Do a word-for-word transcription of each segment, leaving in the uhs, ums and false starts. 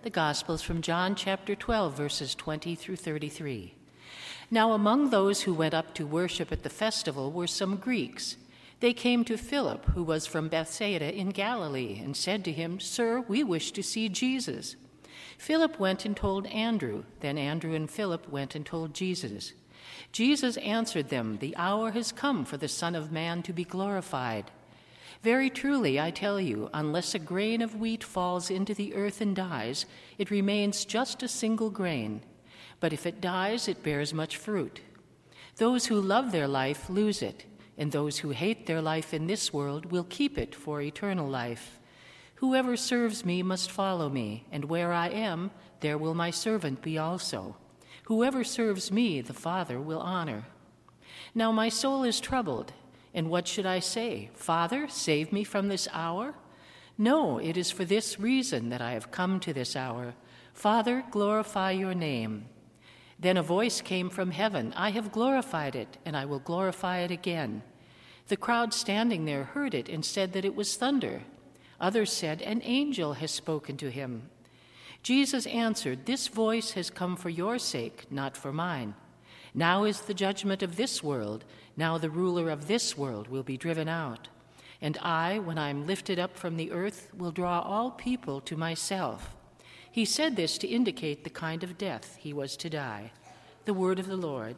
The Gospels from John chapter twelve, verses twenty through thirty-three. Now among those who went up to worship at the festival were some Greeks. They came to Philip, who was from Bethsaida in Galilee, and said to him, "Sir, we wish to see Jesus." Philip went and told Andrew. Then Andrew and Philip went and told Jesus. Jesus answered them, "The hour has come for the Son of Man to be glorified. Very truly, I tell you, unless a grain of wheat falls into the earth and dies, it remains just a single grain. But if it dies, it bears much fruit. Those who love their life lose it, and those who hate their life in this world will keep it for eternal life. Whoever serves me must follow me, and where I am, there will my servant be also. Whoever serves me, the Father will honor. Now my soul is troubled. And what should I say? Father, save me from this hour? No, it is for this reason that I have come to this hour. Father, glorify your name." Then a voice came from heaven, "I have glorified it, and I will glorify it again." The crowd standing there heard it and said that it was thunder. Others said, "An angel has spoken to him." Jesus answered, "This voice has come for your sake, not for mine. Now is the judgment of this world. Now the ruler of this world will be driven out. And I, when I am lifted up from the earth, will draw all people to myself." He said this to indicate the kind of death he was to die. The word of the Lord.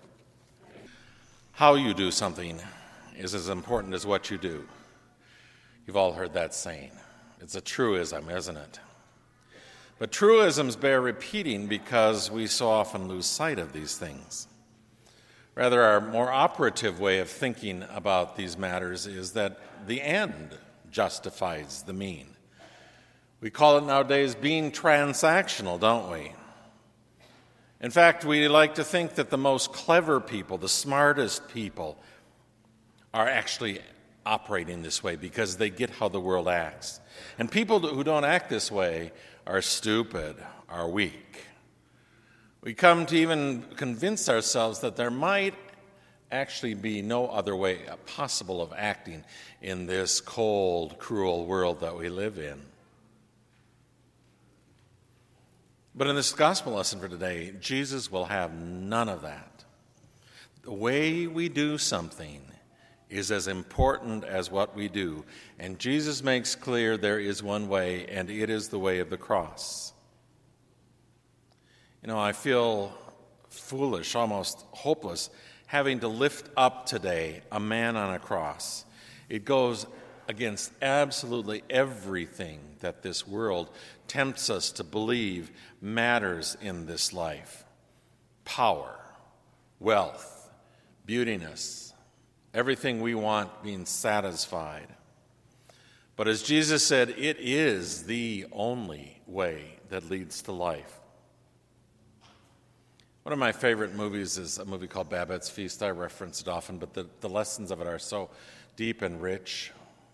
How you do something is as important as what you do. You've all heard that saying. It's a truism, isn't it? But truisms bear repeating because we so often lose sight of these things. Rather, our more operative way of thinking about these matters is that the end justifies the mean. We call it nowadays being transactional, don't we? In fact, we like to think that the most clever people, the smartest people, are actually operating this way because they get how the world acts. And people who don't act this way are stupid, are weak. We come to even convince ourselves that there might actually be no other way possible of acting in this cold, cruel world that we live in. But in this gospel lesson for today, Jesus will have none of that. The way we do something is as important as what we do. And Jesus makes clear there is one way, and it is the way of the cross. You know, I feel foolish, almost hopeless, having to lift up today a man on a cross. It goes against absolutely everything that this world tempts us to believe matters in this life. Power, wealth, beautiness, everything we want being satisfied. But as Jesus said, it is the only way that leads to life. One of my favorite movies is a movie called Babette's Feast. I reference it often, but the, the lessons of it are so deep and rich.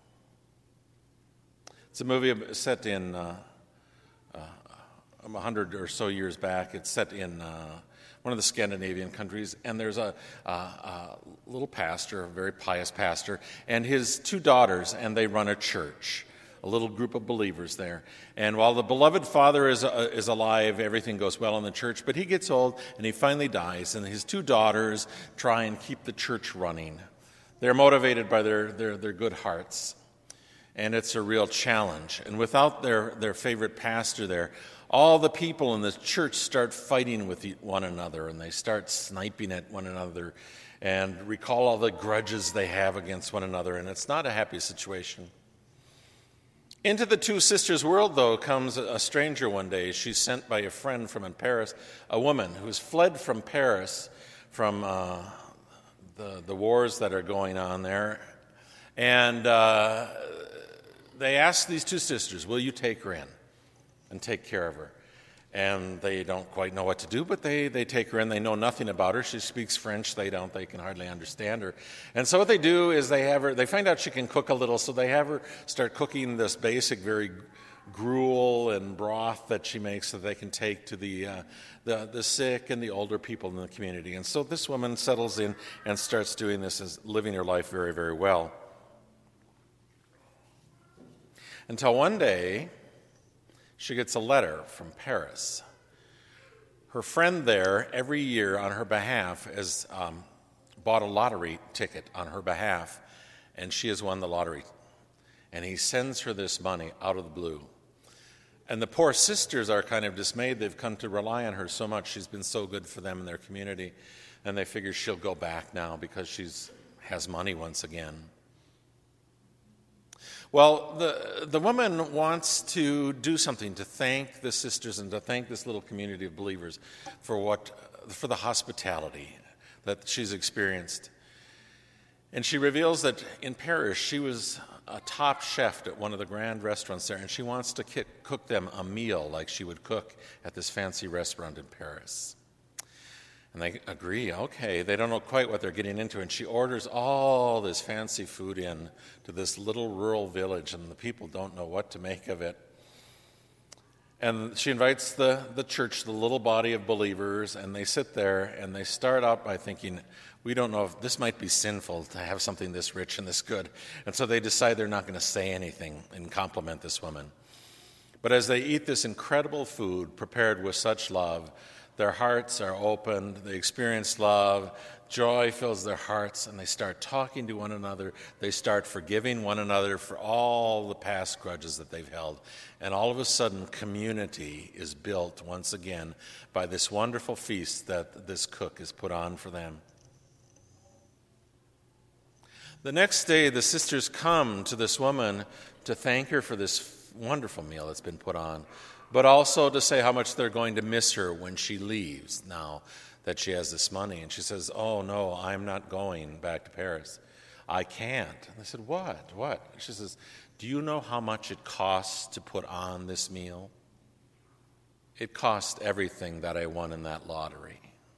It's a movie set in uh, uh, a hundred or so years back. It's set in uh, one of the Scandinavian countries, and there's a, a, a little pastor, a very pious pastor, and his two daughters, and they run a church. A little group of believers there. And while the beloved father is uh, is alive, everything goes well in the church, but he gets old and he finally dies, and his two daughters try and keep the church running. They're motivated by their, their, their good hearts, and it's a real challenge. And without their, their favorite pastor there, all the people in the church start fighting with one another, and they start sniping at one another and recall all the grudges they have against one another, and it's not a happy situation. Into the two sisters' world, though, comes a stranger one day. She's sent by a friend from in Paris, a woman who's fled from Paris from uh, the, the wars that are going on there. And uh, they ask these two sisters, will you take her in and take care of her? And they don't quite know what to do, but they, they take her in. They know nothing about her. She speaks French. They don't. They can hardly understand her. And so what they do is they have her, they find out she can cook a little, so they have her start cooking this basic, very gruel and broth that she makes that they can take to the, uh, the, the sick and the older people in the community. And so this woman settles in and starts doing this, as living her life very, very well. Until one day, she gets a letter from Paris. Her friend there, every year on her behalf, has um, bought a lottery ticket on her behalf, and she has won the lottery. And he sends her this money out of the blue. And the poor sisters are kind of dismayed. They've come to rely on her so much. She's been so good for them in their community. And they figure she'll go back now because she's has money once again. Well, the, the woman wants to do something to thank the sisters and to thank this little community of believers for what for the hospitality that she's experienced. And she reveals that in Paris she was a top chef at one of the grand restaurants there, and she wants to cook them a meal like she would cook at this fancy restaurant in Paris. And they agree, okay, they don't know quite what they're getting into, and she orders all this fancy food in to this little rural village, and the people don't know what to make of it. And she invites the, the church, the little body of believers, and they sit there, and they start out by thinking, we don't know if this might be sinful to have something this rich and this good. And so they decide they're not going to say anything and compliment this woman. But as they eat this incredible food prepared with such love, their hearts are opened, they experience love, joy fills their hearts, and they start talking to one another. They start forgiving one another for all the past grudges that they've held. And all of a sudden, community is built once again by this wonderful feast that this cook has put on for them. The next day, the sisters come to this woman to thank her for this wonderful meal that's been put on, but also to say how much they're going to miss her when she leaves now that she has this money. And she says, oh, no, I'm not going back to Paris. I can't. And they said, what? What? She says, do you know how much it costs to put on this meal? It cost everything that I won in that lottery.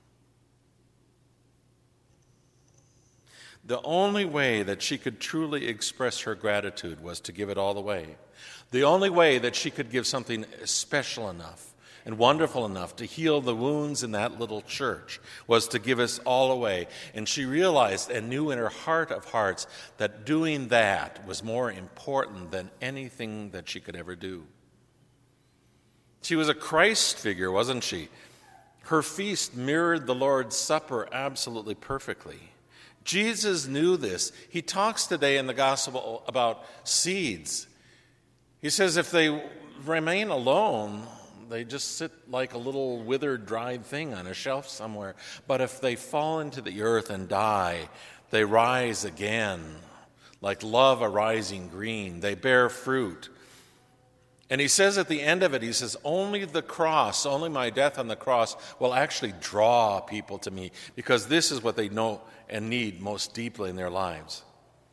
The only way that she could truly express her gratitude was to give it all away. The only way that she could give something special enough and wonderful enough to heal the wounds in that little church was to give us all away. And she realized and knew in her heart of hearts that doing that was more important than anything that she could ever do. She was a Christ figure, wasn't she? Her feast mirrored the Lord's Supper absolutely perfectly. Jesus knew this. He talks today in the gospel about seeds. He says if they remain alone, they just sit like a little withered, dried thing on a shelf somewhere. But if they fall into the earth and die, they rise again, like love arising green. They bear fruit. And he says at the end of it, he says, only the cross, only my death on the cross will actually draw people to me, because this is what they know and need most deeply in their lives.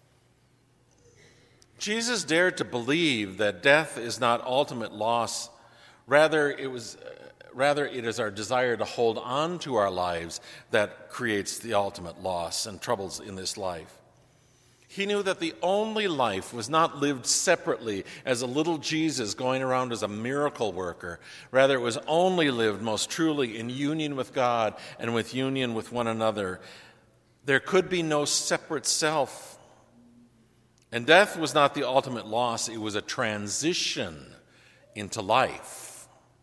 Jesus dared to believe that death is not ultimate loss. Rather, it was, rather it is our desire to hold on to our lives that creates the ultimate loss and troubles in this life. He knew that the only life was not lived separately as a little Jesus going around as a miracle worker. Rather, it was only lived most truly in union with God and with union with one another. There could be no separate self. And death was not the ultimate loss. It was a transition into life,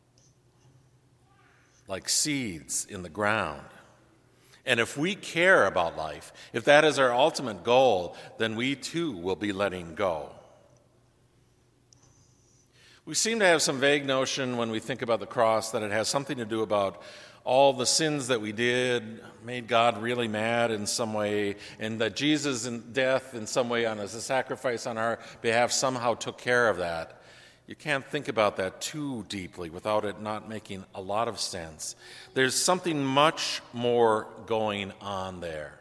like seeds in the ground. And if we care about life, if that is our ultimate goal, then we too will be letting go. We seem to have some vague notion when we think about the cross that it has something to do about all the sins that we did, made God really mad in some way, and that Jesus in death in some way on as a sacrifice on our behalf somehow took care of that. You can't think about that too deeply without it not making a lot of sense. There's something much more going on there.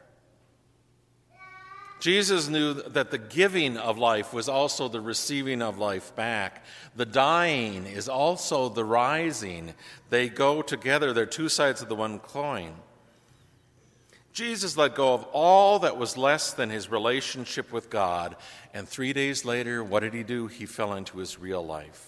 Jesus knew that the giving of life was also the receiving of life back. The dying is also the rising. They go together. They're two sides of the one coin. Jesus let go of all that was less than his relationship with God, and three days later, what did he do? He fell into his real life.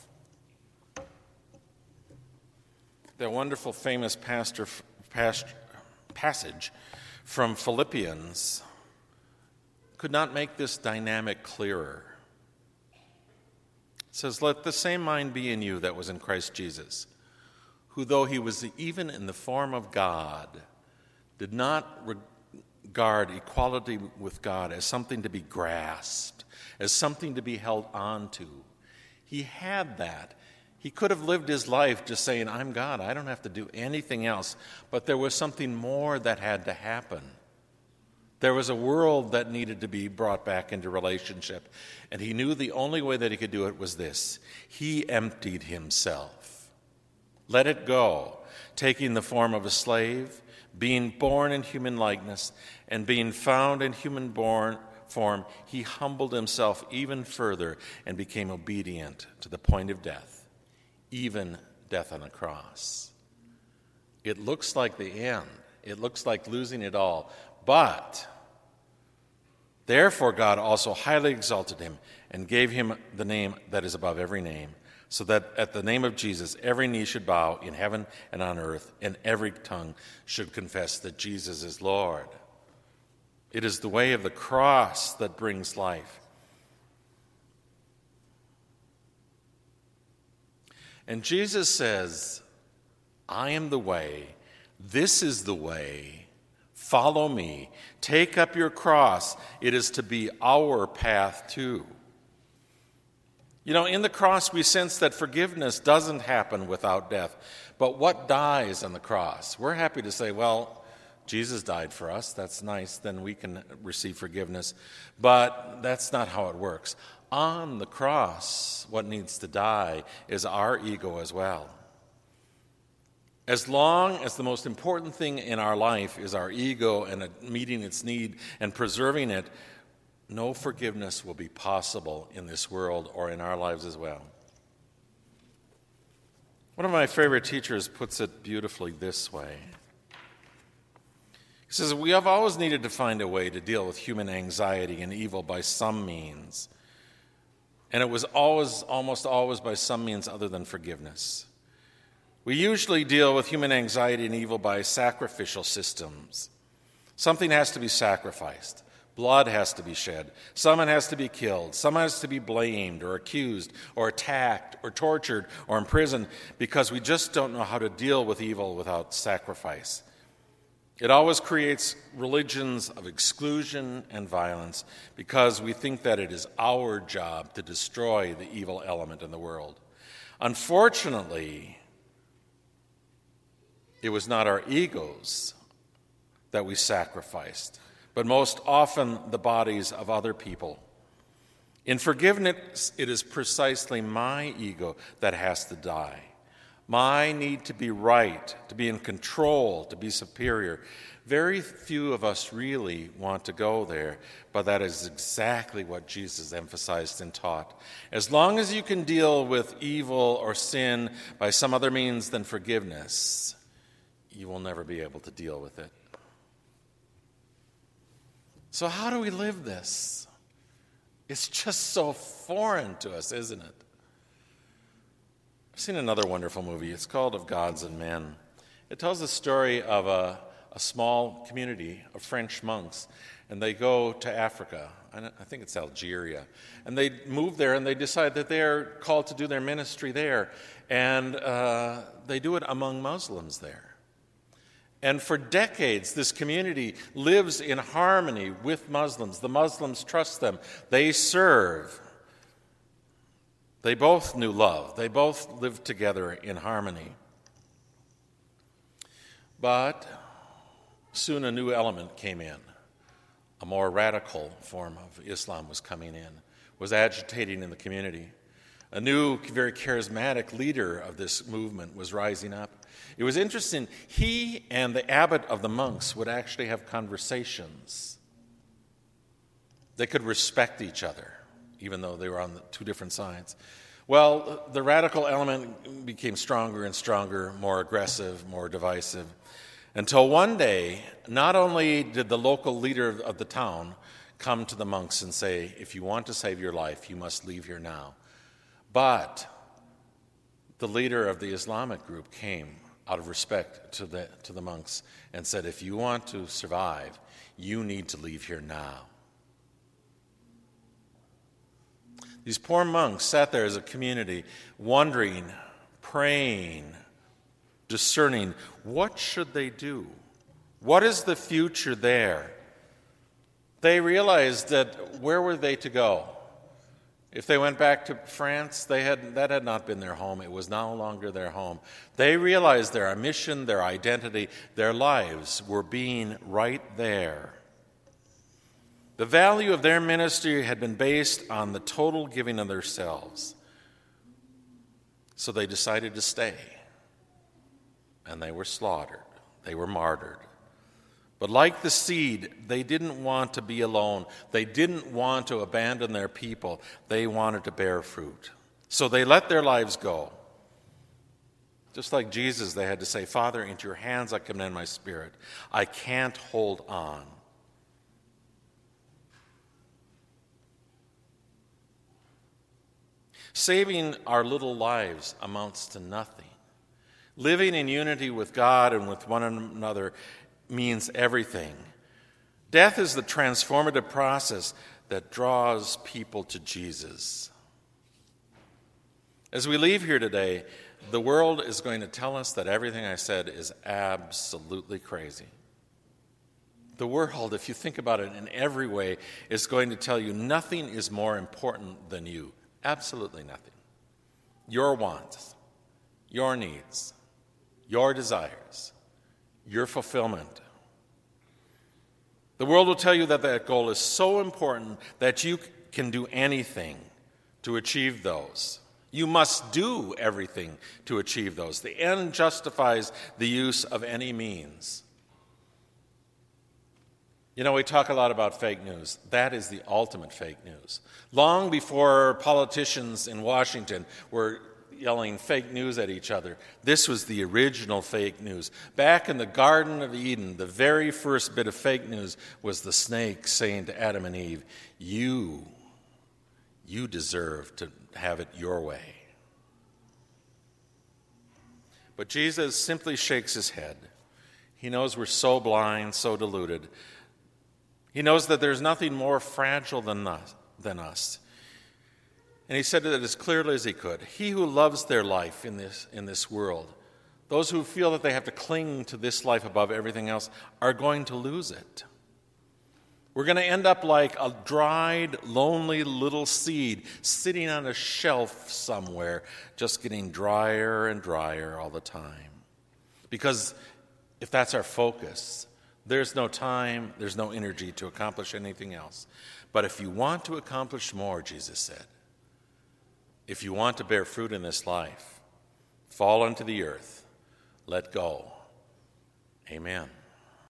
That wonderful, famous pastor, pastor, passage from Philippians could not make this dynamic clearer. It says, "Let the same mind be in you that was in Christ Jesus, who, though he was even in the form of God, did not regard equality with God as something to be grasped, as something to be held on to." He had that. He could have lived his life just saying, "I'm God, I don't have to do anything else." But there was something more that had to happen. There was a world that needed to be brought back into relationship. And he knew the only way that he could do it was this. He emptied himself. Let it go, taking the form of a slave, being born in human likeness, and being found in human born form, he humbled himself even further and became obedient to the point of death, even death on a cross. It looks like the end. It looks like losing it all. But therefore God also highly exalted him and gave him the name that is above every name, so that at the name of Jesus every knee should bow in heaven and on earth, and every tongue should confess that Jesus is Lord. It is the way of the cross that brings life. And Jesus says, "I am the way. This is the way. Follow me. Take up your cross." It is to be our path too. You know, in the cross we sense that forgiveness doesn't happen without death. But what dies on the cross? We're happy to say, well, Jesus died for us. That's nice. Then we can receive forgiveness. But that's not how it works. On the cross, what needs to die is our ego as well. As long as the most important thing in our life is our ego and meeting its need and preserving it, no forgiveness will be possible in this world or in our lives as well. One of my favorite teachers puts it beautifully this way. He says, "We have always needed to find a way to deal with human anxiety and evil by some means. And it was always, almost always by some means other than forgiveness. We usually deal with human anxiety and evil by sacrificial systems. Something has to be sacrificed. Blood has to be shed. Someone has to be killed. Someone has to be blamed or accused or attacked or tortured or imprisoned because we just don't know how to deal with evil without sacrifice. It always creates religions of exclusion and violence because we think that it is our job to destroy the evil element in the world. Unfortunately, it was not our egos that we sacrificed, but most often the bodies of other people. In forgiveness, it is precisely my ego that has to die. My need to be right, to be in control, to be superior. Very few of us really want to go there, but that is exactly what Jesus emphasized and taught. As long as you can deal with evil or sin by some other means than forgiveness, you will never be able to deal with it. So how do we live this? It's just so foreign to us, isn't it? I've seen another wonderful movie. It's called Of Gods and Men. It tells the story of a, a small community of French monks, and they go to Africa. I think it's Algeria. And they move there, and they decide that they're called to do their ministry there. And uh, they do it among Muslims there. And for decades, this community lives in harmony with Muslims. The Muslims trust them. They serve. They both knew love. They both lived together in harmony. But soon a new element came in. A more radical form of Islam was coming in, was agitating in the community. A new, very charismatic leader of this movement was rising up. It was interesting. He and the abbot of the monks would actually have conversations. They could respect each other, even though they were on the two different sides. Well, the radical element became stronger and stronger, more aggressive, more divisive, until one day, not only did the local leader of the town come to the monks and say, "If you want to save your life, you must leave here now," but the leader of the Islamic group came out of respect to the to the monks and said, "If you want to survive, you need to leave here now." These poor monks sat there as a community, wondering, praying, discerning, what should they do? What is the future there? They realized that where were they to go? If they went back to France, they had, that had not been their home. It was no longer their home. They realized their mission, their identity, their lives were being right there. The value of their ministry had been based on the total giving of themselves. So they decided to stay. And they were slaughtered. They were martyred. But like the seed, they didn't want to be alone. They didn't want to abandon their people. They wanted to bear fruit. So they let their lives go. Just like Jesus, they had to say, Father, into your hands I commend my spirit. I can't hold on. Saving our little lives amounts to nothing. Living in unity with God and with one another means everything. Death is the transformative process that draws people to Jesus. As we leave here today, the world is going to tell us that everything I said is absolutely crazy. The world, if you think about it in every way, is going to tell you nothing is more important than you. Absolutely nothing. Your wants, your needs, your desires, your fulfillment. The world will tell you that that goal is so important that you can do anything to achieve those. You must do everything to achieve those. The end justifies the use of any means. You know, we talk a lot about fake news. That is the ultimate fake news. Long before politicians in Washington were yelling fake news at each other, this was the original fake news. Back in the Garden of Eden, the very first bit of fake news was the snake saying to Adam and Eve, you, you deserve to have it your way. But Jesus simply shakes his head. He knows we're so blind, so deluded. He knows that there's nothing more fragile than us. Than us. And he said it as clearly as he could. He who loves their life in this, in this world, those who feel that they have to cling to this life above everything else, are going to lose it. We're going to end up like a dried, lonely little seed sitting on a shelf somewhere, just getting drier and drier all the time. Because if that's our focus, there's no time, there's no energy to accomplish anything else. But if you want to accomplish more, Jesus said, if you want to bear fruit in this life, fall unto the earth, let go. Amen.